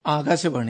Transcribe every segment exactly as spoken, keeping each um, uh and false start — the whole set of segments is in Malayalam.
ആകാശവാണി.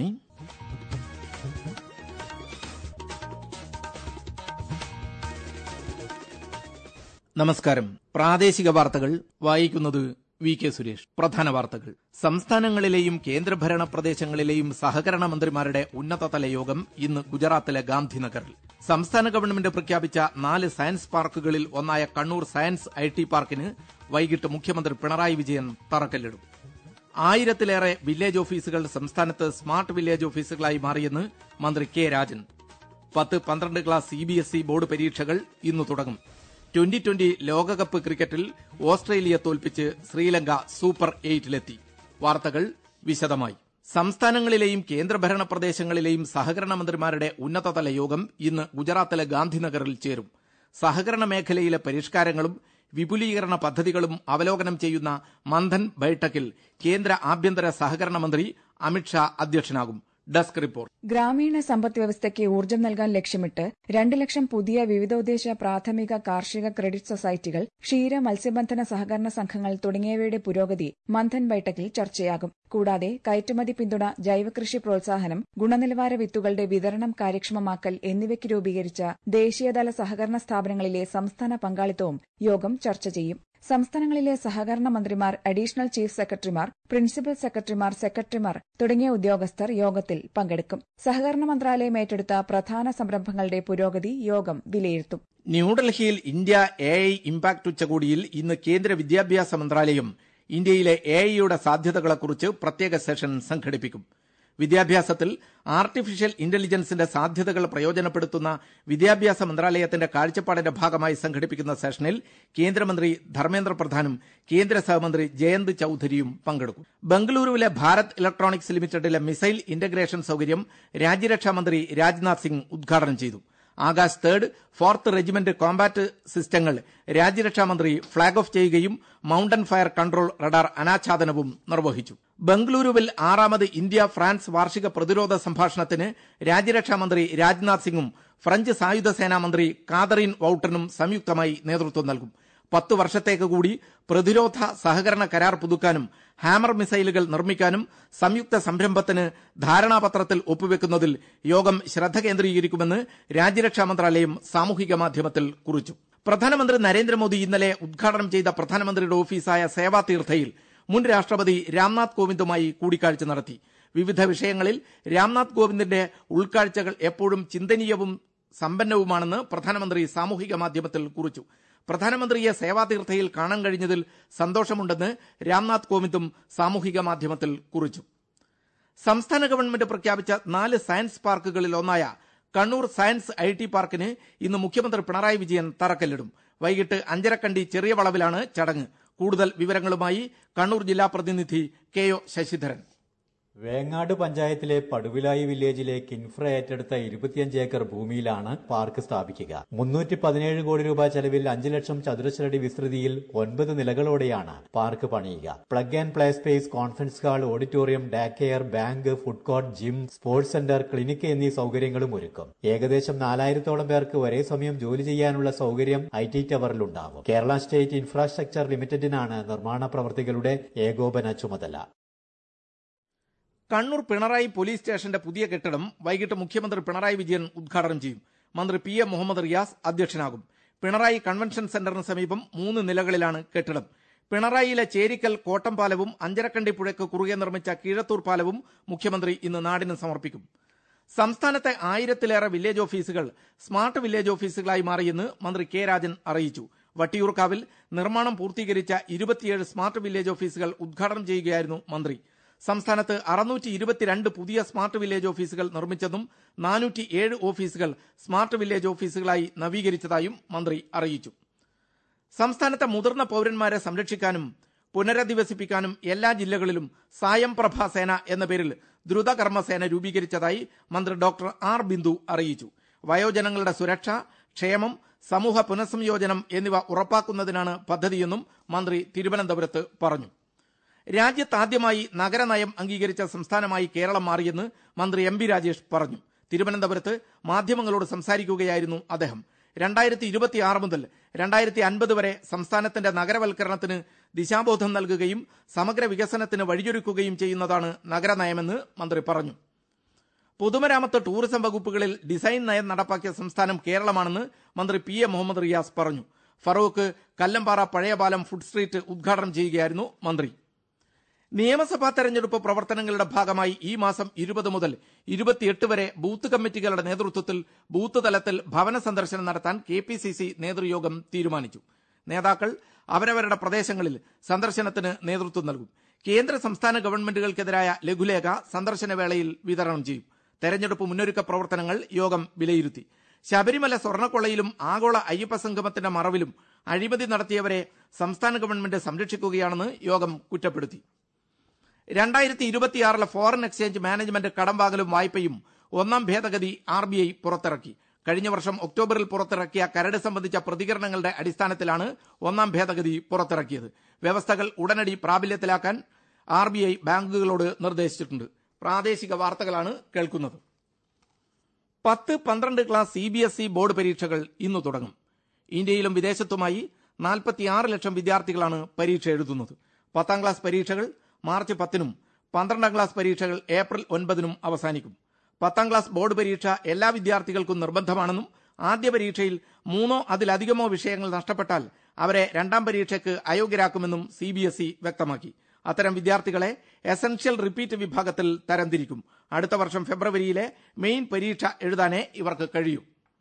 നമസ്കാരം. പ്രാദേശിക വാർത്തകൾ വായിക്കുന്നത് വി കെ സുരേഷ്. പ്രധാന വാർത്തകൾ. സംസ്ഥാനങ്ങളിലെയും കേന്ദ്രഭരണ പ്രദേശങ്ങളിലെയും സഹകരണ മന്ത്രിമാരുടെ ഉന്നതതല യോഗം ഇന്ന് ഗുജറാത്തിലെ ഗാന്ധിനഗറിൽ. സംസ്ഥാന ഗവൺമെന്റ് പ്രഖ്യാപിച്ച നാല് സയൻസ് പാർക്കുകളിൽ ഒന്നായ കണ്ണൂർ സയൻസ് ഐ ടി പാർക്കിന് വൈകിട്ട് മുഖ്യമന്ത്രി പിണറായി വിജയൻ തറക്കല്ലിടും. ആയിരത്തിലേറെ വില്ലേജ് ഓഫീസുകൾ സംസ്ഥാനത്ത് സ്മാർട്ട് വില്ലേജ് ഓഫീസുകളായി മാറിയെന്ന് മന്ത്രി കെ രാജൻ. പത്ത് പന്ത്രണ്ട് class C B S E board പരീക്ഷകൾ ഇന്ന് തുടങ്ങും. ട്വന്റി ട്വന്റി ലോകകപ്പ് ക്രിക്കറ്റിൽ ഓസ്ട്രേലിയ തോൽപ്പിച്ച് ശ്രീലങ്ക സൂപ്പർ എയ്റ്റിലെത്തി. വാർത്തകൾ വിശദമായി. സംസ്ഥാനങ്ങളിലെയും കേന്ദ്രഭരണ പ്രദേശങ്ങളിലെയും സഹകരണ മന്ത്രിമാരുടെ ഉന്നതതല യോഗം ഇന്ന് ഗുജറാത്തിലെ ഗാന്ധിനഗറിൽ ചേരും. സഹകരണ മേഖലയിലെ പരിഷ്കാരങ്ങളും വിപുലീകരണ പദ്ധതികളും അവലോകനം ചെയ്യുന്ന മന്ഥൻ ബൈഠക്കിൽ കേന്ദ്ര ആഭ്യന്തര സഹകരണ മന്ത്രി അമിത്ഷാ അധ്യക്ഷനാകും. Desk report. ഗ്രാമീണ സമ്പദ് വ്യവസ്ഥയ്ക്ക് ഊർജ്ജം നൽകാൻ ലക്ഷ്യമിട്ട് രണ്ട് ലക്ഷം പുതിയ വിവിധോദ്ദേശ പ്രാഥമിക കാർഷിക ക്രെഡിറ്റ് സൊസൈറ്റികൾ, ക്ഷീര മത്സ്യബന്ധന സഹകരണ സംഘങ്ങൾ തുടങ്ങിയവയുടെ പുരോഗതി മന്ഥൻ ബൈഠക്കിൽ ചർച്ചയാകും. കൂടാതെ കയറ്റുമതി പിന്തുണ, ജൈവകൃഷി പ്രോത്സാഹനം, ഗുണനിലവാര വിത്തുകളുടെ വിതരണം കാര്യക്ഷമമാക്കൽ എന്നിവയ്ക്ക് രൂപീകരിച്ച ദേശീയതല സഹകരണ സ്ഥാപനങ്ങളിലെ സംസ്ഥാന പങ്കാളിത്തവും യോഗം ചർച്ച ചെയ്യും. സംസ്ഥാനങ്ങളിലെ സഹകരണ മന്ത്രിമാർ, അഡീഷണൽ ചീഫ് സെക്രട്ടറിമാർ, പ്രിൻസിപ്പൽ സെക്രട്ടറിമാർ, സെക്രട്ടറിമാർ തുടങ്ങിയ ഉദ്യോഗസ്ഥർ യോഗത്തിൽ പങ്കെടുക്കും. സഹകരണ മന്ത്രാലയം ഏറ്റെടുത്ത പ്രധാന സംരംഭങ്ങളുടെ പുരോഗതി യോഗം വിലയിരുത്തും. ന്യൂഡൽഹിയിൽ ഇന്ത്യ എ ഐ ഇംപാക്ട് ഉച്ചകോടിയിൽ ഇന്ന് കേന്ദ്ര വിദ്യാഭ്യാസ മന്ത്രാലയം ഇന്ത്യയിലെ എ ഐയുടെ സാധ്യതകളെക്കുറിച്ച് പ്രത്യേക സെഷൻ സംഘടിപ്പിക്കും. വിദ്യാഭ്യാസത്തിൽ ആർട്ടിഫിഷ്യൽ ഇന്റലിജൻസിന്റെ സാധ്യതകൾ പ്രയോജനപ്പെടുത്തുന്ന വിദ്യാഭ്യാസ മന്ത്രാലയത്തിന്റെ കാഴ്ചപ്പാടിന്റെ ഭാഗമായി സംഘടിപ്പിക്കുന്ന സെഷനിൽ കേന്ദ്രമന്ത്രി ധർമ്മേന്ദ്ര പ്രധാനും കേന്ദ്ര സഹമന്ത്രി ജയന്ത് ചൌധരിയും പങ്കെടുക്കും. ബംഗളൂരുവിലെ ഭാരത് ഇലക്ട്രോണിക്സ് ലിമിറ്റഡിലെ മിസൈൽ ഇന്റഗ്രേഷൻ സൌകര്യം രാജ്യരക്ഷാമന്ത്രി രാജ്നാഥ് സിംഗ് ഉദ്ഘാടനം ചെയ്തു. Akash third, fourth regiment combat സിസ്റ്റങ്ങൾ രാജ്യരക്ഷാമന്ത്രി ഫ്ളാഗ് ഓഫ് ചെയ്യുകയും മൌണ്ടൻ ഫയർ കൺട്രോൾ റഡാർ അനാച്ഛാദനവും നിർവഹിച്ചു. ബംഗളൂരുവിൽ ആറാമത് ഇന്ത്യ ഫ്രാൻസ് വാർഷിക പ്രതിരോധ സംഭാഷണത്തിന് രാജ്യരക്ഷാമന്ത്രി രാജ്നാഥ് സിംഗും ഫ്രഞ്ച് സായുധ സേനാ മന്ത്രി കാതറിൻ വൌട്ടനും സംയുക്തമായി നേതൃത്വം നൽകും. പത്തു വർഷത്തേക്ക് കൂടി പ്രതിരോധ സഹകരണ കരാർ പുതുക്കാനും ഹാമർ മിസൈലുകൾ നിർമ്മിക്കാനും സംയുക്ത സംരംഭത്തിന് ധാരണാപത്രത്തിൽ ഒപ്പുവെക്കുന്നതിൽ യോഗം ശ്രദ്ധ കേന്ദ്രീകരിക്കുമെന്ന് രാജ്യരക്ഷാ മന്ത്രാലയം സാമൂഹിക മാധ്യമത്തിൽ കുറിച്ചു. പ്രധാനമന്ത്രി നരേന്ദ്രമോദി ഇന്നലെ ഉദ്ഘാടനം ചെയ്ത പ്രധാനമന്ത്രിയുടെ ഓഫീസായ സേവാ തീർത്ഥയിൽ മുൻ രാഷ്ട്രപതി രാംനാഥ് കോവിന്ദുമായി കൂടിക്കാഴ്ച നടത്തി. വിവിധ വിഷയങ്ങളിൽ രാംനാഥ് കോവിന്ദിന്റെ ഉൾക്കാഴ്ചകൾ എപ്പോഴും ചിന്തനീയവും സമ്പന്നവുമാണെന്ന് പ്രധാനമന്ത്രി സാമൂഹിക മാധ്യമത്തിൽ കുറിച്ചു. പ്രധാനമന്ത്രിയെ സേവാതീർത്ഥയിൽ കാണാൻ കഴിഞ്ഞതിൽ സന്തോഷമുണ്ടെന്ന് രാംനാഥ് കോവിന്ദും സാമൂഹിക മാധ്യമത്തിൽ കുറിച്ചു. സംസ്ഥാന ഗവൺമെന്റ് പ്രഖ്യാപിച്ച നാല് സയൻസ് പാർക്കുകളിൽ ഒന്നായ കണ്ണൂർ സയൻസ് ഐ ടി പാർക്കിന് ഇന്ന് മുഖ്യമന്ത്രി പിണറായി വിജയൻ തറക്കല്ലിടും. വൈകിട്ട് അഞ്ചരക്കണ്ടി ചെറിയ വളവിലാണ് ചടങ്ങ്. കൂടുതൽ വിവരങ്ങളുമായി കണ്ണൂർ ജില്ലാ പ്രതിനിധി കെ ഒ ശശിധരൻ. വേങ്ങാട് പഞ്ചായത്തിലെ പടുവിലായി വില്ലേജിലെ കിൻഫ്ര ഏറ്റെടുത്ത ഇരുപത്തിയഞ്ച് ഏക്കർ ഭൂമിയിലാണ് പാർക്ക് സ്ഥാപിക്കുക. മുന്നൂറ്റി പതിനേഴ് കോടി രൂപ ചെലവിൽ അഞ്ചു ലക്ഷം ചതുരശ്രയടി വിസ്തൃതിയിൽ ഒൻപത് നിലകളോടെയാണ് പാർക്ക് പണിയുക. Plug and play space, conference hall, auditorium, day care, bank, food court, gym, sports centre, clinic എന്നീ സൌകര്യങ്ങളും ഒരുക്കും. ഏകദേശം നാലായിരത്തോളം പേർക്ക് ഒരേ സമയം ജോലി ചെയ്യാനുള്ള സൌകര്യം ഐ ടി ടവറിലുണ്ടാവും. കേരള സ്റ്റേറ്റ് ഇൻഫ്രാസ്ട്രക്ചർ ലിമിറ്റഡിനാണ് നിർമ്മാണ പ്രവൃത്തികളുടെ ഏകോപന ചുമതല. കണ്ണൂർ പിണറായി പോലീസ് സ്റ്റേഷന്റെ പുതിയ കെട്ടിടം വൈകിട്ട് മുഖ്യമന്ത്രി പിണറായി വിജയൻ ഉദ്ഘാടനം ചെയ്യും. മന്ത്രി പി എ മുഹമ്മദ് റിയാസ് അധ്യക്ഷനാകും. പിണറായി കൺവെൻഷൻ സെന്ററിന് സമീപം മൂന്ന് നിലകളിലാണ് കെട്ടിടം. പിണറായിയിലെ ചേരിക്കൽ കോട്ടം പാലവും അഞ്ചരക്കണ്ടി പുഴയ്ക്ക് കുറുകെ നിർമ്മിച്ച കീഴത്തൂർ പാലവും മുഖ്യമന്ത്രി ഇന്ന് നാടിന് സമർപ്പിക്കും. സംസ്ഥാനത്തെ ആയിരത്തിലേറെ വില്ലേജ് ഓഫീസുകൾ സ്മാർട്ട് വില്ലേജ് ഓഫീസുകളായി മാറിയെന്ന് മന്ത്രി കെ രാജൻ അറിയിച്ചു. വട്ടിയൂർക്കാവിൽ നിർമ്മാണം പൂർത്തീകരിച്ച ഇരുപത്തിയേഴ് സ്മാർട്ട് വില്ലേജ് ഓഫീസുകൾ ഉദ്ഘാടനം ചെയ്യുകയായിരുന്നു മന്ത്രി. സംസ്ഥാനത്ത് അറുന്നൂറ്റി ഇരുപത്തിരണ്ട് പുതിയ സ്മാർട്ട് വില്ലേജ് ഓഫീസുകൾ നിർമ്മിച്ചതും നാനൂറ്റി ഏഴ് ഓഫീസുകൾ സ്മാർട്ട് വില്ലേജ് ഓഫീസുകളായി നവീകരിച്ചതായും മന്ത്രി അറിയിച്ചു. സംസ്ഥാനത്തെ മുതിർന്ന പൌരന്മാരെ സംരക്ഷിക്കാനും പുനരധിവസിപ്പിക്കാനും എല്ലാ ജില്ലകളിലും സായം പ്രഭാ സേന എന്ന പേരിൽ ദ്രുതകർമ്മസേന രൂപീകരിച്ചതായി മന്ത്രി ഡോക്ടർ ആർ ബിന്ദു അറിയിച്ചു. വയോജനങ്ങളുടെ സുരക്ഷ, ക്ഷേമം, സമൂഹ പുനഃസംയോജനം എന്നിവ ഉറപ്പാക്കുന്നതിനാണ് പദ്ധതിയെന്നും മന്ത്രി തിരുവനന്തപുരത്ത് പറഞ്ഞു. രാജ്യത്താദ്യമായി നഗരനയം അംഗീകരിച്ച സംസ്ഥാനമായി കേരളം മാറിയെന്ന് മന്ത്രി എം ബി രാജേഷ് പറഞ്ഞു. തിരുവനന്തപുരത്ത് മാധ്യമങ്ങളോട് സംസാരിക്കുകയായിരുന്നു അദ്ദേഹം. രണ്ടായിരത്തി ഇരുപത്തിയാറ് മുതൽ രണ്ടായിരത്തി അൻപത് വരെ സംസ്ഥാനത്തിന്റെ നഗരവൽക്കരണത്തിന് ദിശാബോധം നൽകുകയും സമഗ്ര വികസനത്തിന് വഴിയൊരുക്കുകയും ചെയ്യുന്നതാണ് നഗരനയമെന്ന് മന്ത്രി പറഞ്ഞു. പൊതുമരാമത്ത് ടൂറിസം വകുപ്പുകളിൽ ഡിസൈൻ നയം നടപ്പാക്കിയ സംസ്ഥാനം കേരളമാണെന്ന് മന്ത്രി പി എ മുഹമ്മദ് റിയാസ് പറഞ്ഞു. ഫറൂഖ് കല്ലമ്പാറ പഴയപാലം ഫുഡ് സ്ട്രീറ്റ് ഉദ്ഘാടനം ചെയ്യുകയായിരുന്നു മന്ത്രി. നിയമസഭാ തെരഞ്ഞെടുപ്പ് പ്രവർത്തനങ്ങളുടെ ഭാഗമായി ഈ മാസം ഇരുപത് മുതൽ ഇരുപത്തിയെട്ട് വരെ ബൂത്ത് കമ്മിറ്റികളുടെ നേതൃത്വത്തിൽ ബൂത്ത് തലത്തിൽ ഭവന സന്ദർശനം നടത്താൻ കെ പി സി സി നേതൃയോഗം തീരുമാനിച്ചു. നേതാക്കൾ അവരവരുടെ പ്രദേശങ്ങളിൽ സന്ദർശനത്തിന് നേതൃത്വം നൽകും. കേന്ദ്ര സംസ്ഥാന ഗവൺമെന്റുകൾക്കെതിരായ ലഘുലേഖ സന്ദർശന വേളയിൽ വിതരണം ചെയ്യും. തെരഞ്ഞെടുപ്പ് മുന്നൊരുക്ക പ്രവർത്തനങ്ങൾ യോഗം വിലയിരുത്തി. ശബരിമല സ്വർണ്ണക്കൊള്ളയിലും ആഗോള അയ്യപ്പ സംഗമത്തിന്റെ മറവിലും അഴിമതി നടത്തിയവരെ സംസ്ഥാന ഗവൺമെന്റ് സംരക്ഷിക്കുകയാണെന്ന് യോഗം കുറ്റപ്പെടുത്തി. രണ്ടായിരത്തി ഇരുപത്തിയാറിലെ ഫോറിൻ എക്സ്ചേഞ്ച് മാനേജ്മെന്റ് കടം വാങ്ങലും വായ്പയും ഒന്നാം ഭേദഗതി ആർ ബി ഐ പുറത്തിറക്കി. കഴിഞ്ഞ വർഷം ഒക്ടോബറിൽ പുറത്തിറക്കിയ കരട് സംബന്ധിച്ച പ്രതികരണങ്ങളുടെ അടിസ്ഥാനത്തിലാണ് ഒന്നാം ഭേദഗതി പുറത്തിറക്കിയത്. വ്യവസ്ഥകൾ ഉടനടി പ്രാബല്യത്തിലാക്കാൻ ആർ ബി ഐ ബാങ്കുകളോട് നിർദ്ദേശിച്ചിട്ടുണ്ട്. പ്രാദേശിക വാർത്തകളാണ് കേൾക്കുന്നത്. പത്ത് പന്ത്രണ്ട് class C B S E board പരീക്ഷകൾ ഇന്ന് തുടങ്ങും. ഇന്ത്യയിലും വിദേശത്തുമായി നാൽപ്പത്തിയാറ് ലക്ഷം വിദ്യാർത്ഥികളാണ് പരീക്ഷ എഴുതുന്നത്. പത്താം ക്ലാസ് പരീക്ഷകൾ മാർച്ച് പത്തിനും പന്ത്രണ്ടാം ക്ലാസ് പരീക്ഷകൾ ഏപ്രിൽ ഒൻപതിനും അവസാനിക്കും. പത്താം ക്ലാസ് ബോർഡ് പരീക്ഷ എല്ലാ വിദ്യാർത്ഥികൾക്കും നിർബന്ധമാണെന്നും ആദ്യ പരീക്ഷയിൽ മൂന്നോ അതിലധികമോ വിഷയങ്ങൾ നഷ്ടപ്പെട്ടാൽ അവരെ രണ്ടാം പരീക്ഷയ്ക്ക് അയോഗ്യരാക്കുമെന്നും സി ബി എസ് ഇ വ്യക്തമാക്കി. അത്തരം വിദ്യാർത്ഥികളെ എസൻഷ്യൽ റിപ്പീറ്റ് വിഭാഗത്തിൽ തരംതിരിക്കും. അടുത്ത വർഷം ഫെബ്രുവരിയിലെ മെയിൻ പരീക്ഷ എഴുതാനേ ഇവർക്ക് കഴിയൂ.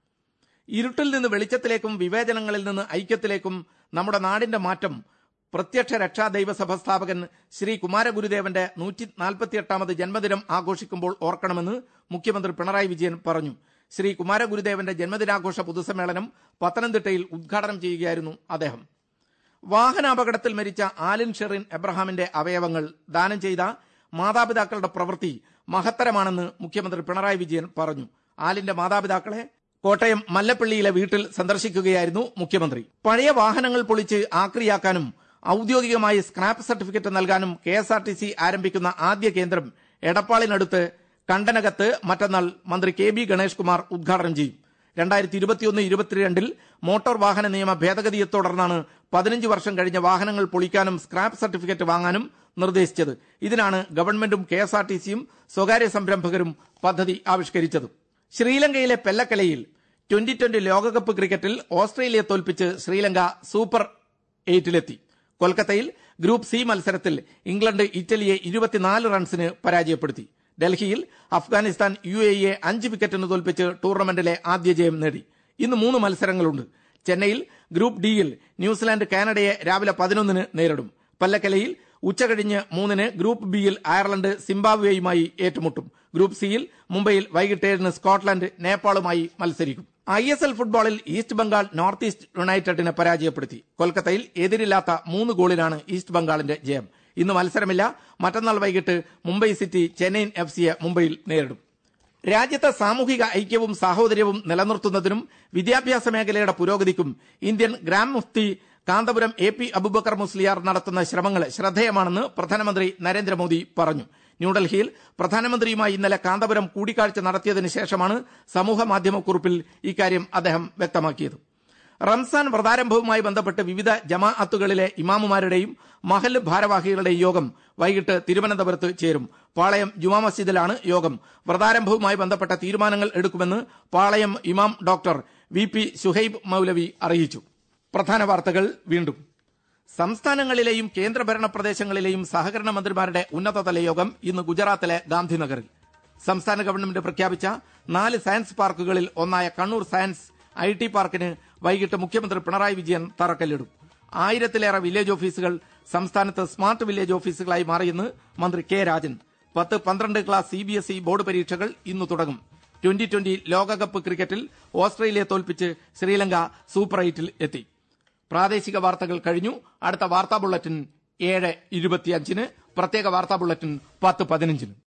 ഇരുട്ടിൽ നിന്ന് വെളിച്ചത്തിലേക്കും വിവേചനങ്ങളിൽ നിന്ന് ഐക്യത്തിലേക്കും നമ്മുടെ നാടിന്റെ മാറ്റം പ്രത്യക്ഷ രക്ഷാ ദൈവസഭ സ്ഥാപകൻ ശ്രീ കുമാരഗുരുദേവന്റെ നൂറ്റി നാൽപ്പത്തിയെട്ടാമത് ജന്മദിനം ആഘോഷിക്കുമ്പോൾ ഓർക്കണമെന്ന് മുഖ്യമന്ത്രി പിണറായി വിജയൻ പറഞ്ഞു. ശ്രീ കുമാരഗുരുദേവന്റെ ജന്മദിനാഘോഷ പൊതുസമ്മേളനം പത്തനംതിട്ടയിൽ ഉദ്ഘാടനം ചെയ്യുകയായിരുന്നു അദ്ദേഹം. വാഹനാപകടത്തിൽ മരിച്ച ആലിൻ ഷെറിൻ എബ്രഹാമിന്റെ അവയവങ്ങൾ ദാനം ചെയ്ത മാതാപിതാക്കളുടെ പ്രവൃത്തി മഹത്തരമാണെന്ന് മുഖ്യമന്ത്രി പിണറായി വിജയൻ പറഞ്ഞു. ആലിന്റെ മാതാപിതാക്കളെ കോട്ടയം മല്ലപ്പള്ളിയിലെ വീട്ടിൽ സന്ദർശിക്കുകയായിരുന്നു മുഖ്യമന്ത്രി. പഴയ വാഹനങ്ങൾ പൊളിച്ച് ആക്രിയാക്കാനും ഔദ്യോഗികമായി സ്ക്രാപ്പ് സർട്ടിഫിക്കറ്റ് നൽകാനും K S R T C ആരംഭിക്കുന്ന ആദ്യ കേന്ദ്രം എടപ്പാളിനടുത്ത് കണ്ടനകത്ത് മറ്റന്നാൾ മന്ത്രി കെ ബി ഗണേഷ് കുമാർ ഉദ്ഘാടനം ചെയ്യും. രണ്ടായിരത്തി ഇരുപത്തിയൊന്ന് ഇരുപത്തിരണ്ടിൽ മോട്ടോർ വാഹന നിയമ ഭേദഗതിയെ തുടർന്നാണ് പതിനഞ്ച് വർഷം കഴിഞ്ഞ വാഹനങ്ങൾ പൊളിക്കാനും സ്ക്രാപ്പ് സർട്ടിഫിക്കറ്റ് വാങ്ങാനും നിർദ്ദേശിച്ചത്. ഇതിനാണ് ഗവൺമെന്റും കെ എസ് ആർ ടി സിയും സ്വകാര്യ സംരംഭകരും പദ്ധതി ആവിഷ്കരിച്ചത്. ശ്രീലങ്കയിലെ പെല്ലക്കലയിൽ ട്വന്റി ട്വന്റി ലോകകപ്പ് ക്രിക്കറ്റിൽ ഓസ്ട്രേലിയയെ തോൽപ്പിച്ച് ശ്രീലങ്ക സൂപ്പർ എയ്റ്റിലെത്തി. കൊൽക്കത്തയിൽ ഗ്രൂപ്പ് സി മത്സരത്തിൽ ഇംഗ്ലണ്ട് ഇറ്റലിയെ ഇരുപത്തിനാല് റൺസിന് പരാജയപ്പെടുത്തി. ഡൽഹിയിൽ അഫ്ഗാനിസ്ഥാൻ യു എ ഇയെ അഞ്ച് വിക്കറ്റിന് തോൽപ്പിച്ച് ടൂർണമെന്റിലെ ആദ്യ ജയം നേടി. ഇന്ന് മൂന്ന് മത്സരങ്ങളുണ്ട്. ചെന്നൈയിൽ ഗ്രൂപ്പ് ഡിയിൽ ന്യൂസിലാൻഡ് കാനഡയെ രാവിലെ പതിനൊന്നിന് നേരിടും. പല്ലക്കലയിൽ ഉച്ചകഴിഞ്ഞ് മൂന്നിന് ഗ്രൂപ്പ് ബിയിൽ അയർലൻഡ് സിംബാബ്വേയുമായി ഏറ്റുമുട്ടും. ഗ്രൂപ്പ് സിയിൽ മുംബൈയിൽ വൈകിട്ട് ഏഴിന് സ്കോട്ട്ലൻഡ് നേപ്പാളുമായി മത്സരിക്കും. ഐ എസ് എൽ ഫുട്ബോളിൽ ഈസ്റ്റ് ബംഗാൾ നോർത്ത് ഈസ്റ്റ് യുണൈറ്റഡിനെ പരാജയപ്പെടുത്തി. കൊൽക്കത്തയിൽ എതിരില്ലാത്ത മൂന്ന് ഗോളിനാണ് ഈസ്റ്റ് ബംഗാളിന്റെ ജയം. ഇന്ന് മത്സരമില്ല. മറ്റന്നാൾ വൈകിട്ട് മുംബൈ സിറ്റി ചെന്നൈയിൻ എഫ് സിയെ മുംബൈയിൽ നേരിടും. രാജ്യത്തെ സാമൂഹിക ഐക്യവും സാഹോദര്യവും നിലനിർത്തുന്നതിനും വിദ്യാഭ്യാസ മേഖലയുടെ പുരോഗതിക്കും ഇന്ത്യൻ ഗ്രാൻഡ് മുഫ്തി കാന്തപുരം എ പി അബൂബക്കർ മുസ്ലിയാർ നടത്തുന്ന ശ്രമങ്ങൾ ശ്രദ്ധേയമാണെന്ന് പ്രധാനമന്ത്രി നരേന്ദ്രമോദി പറഞ്ഞു. ന്യൂഡൽഹിയിൽ പ്രധാനമന്ത്രിയുമായി ഇന്നലെ കാന്തപുരം കൂടിക്കാഴ്ച നടത്തിയതിനു ശേഷമാണ് സമൂഹ മാധ്യമക്കുറിപ്പിൽ ഇക്കാര്യം അദ്ദേഹം വ്യക്തമാക്കിയത്. റംസാൻ വ്രതാരംഭവുമായി ബന്ധപ്പെട്ട് വിവിധ ജമാഅത്തുകളിലെ ഇമാമുമാരുടെയും മഹല്ല് ഭാരവാഹികളുടെയും യോഗം വൈകിട്ട് തിരുവനന്തപുരത്ത് ചേരും. പാളയം ജുമാ മസ്ജിദിലാണ് യോഗം. വ്രതാരംഭവുമായി ബന്ധപ്പെട്ട തീരുമാനങ്ങൾ എടുക്കുമെന്ന് പാളയം ഇമാം ഡോക്ടർ വി പി ശുഹൈബ് മൗലവി അറിയിച്ചു. പ്രധാന വാർത്തകൾ വീണ്ടും. സംസ്ഥാനങ്ങളിലെയും കേന്ദ്രഭരണ പ്രദേശങ്ങളിലെയും സഹകരണ മന്ത്രിമാരുടെ ഉന്നതതല യോഗം ഇന്ന് ഗുജറാത്തിലെ ഗാന്ധിനഗറിൽ. സംസ്ഥാന ഗവൺമെന്റ് പ്രഖ്യാപിച്ച നാല് സയൻസ് പാർക്കുകളിൽ ഒന്നായ കണ്ണൂർ സയൻസ് ഐ ടി പാർക്കിന് വൈകിട്ട് മുഖ്യമന്ത്രി പിണറായി വിജയൻ തറക്കല്ലിടും. ആയിരത്തിലേറെ വില്ലേജ് ഓഫീസുകൾ സംസ്ഥാനത്ത് സ്മാർട്ട് വില്ലേജ് ഓഫീസുകളായി മാറിയെന്ന് മന്ത്രി കെ രാജൻ. പത്ത് പന്ത്രണ്ട് class C B S E board പരീക്ഷകൾ ഇന്ന് തുടങ്ങും. ട്വന്റി ട്വന്റി ലോകകപ്പ് ക്രിക്കറ്റിൽ ഓസ്ട്രേലിയയെ തോൽപ്പിച്ച് ശ്രീലങ്ക സൂപ്പർ എയ്റ്റിൽ എത്തി. പ്രാദേശിക വാർത്തകൾ കഴിഞ്ഞു. അടുത്ത വാർത്താ ബുള്ളറ്റിൻ ഏഴ് ഇരുപത്തിയഞ്ചിന്. പ്രത്യേക വാർത്താ ബുള്ളറ്റിൻ പത്ത് പതിനഞ്ചിന്.